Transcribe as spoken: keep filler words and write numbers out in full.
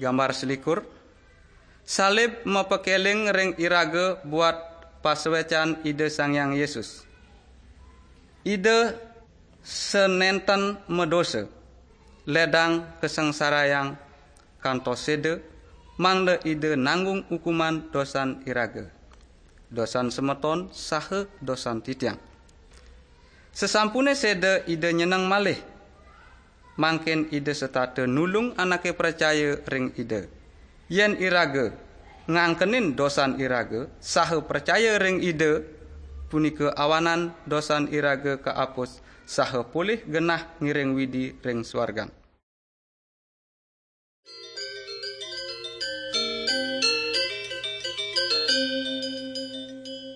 gambar selikur. Salib mepekeling ring irage buat paswecan ide Sang Hyang Yesus. Ide senenten medose, ledang kesengsara yang kantos sede, mangde ide nanggung hukuman dosan irage. Dosan semeton sahe dosan titiang. Sesampune sede ide nyeneng malih, mangkin ide setate nulung anake percaya ring ide. Yen irage ngangkenin dosan irage, sahe percaya ring ide, punika awanan dosan irage kaapus, sahe pulih genah ngiring widi ring swargan.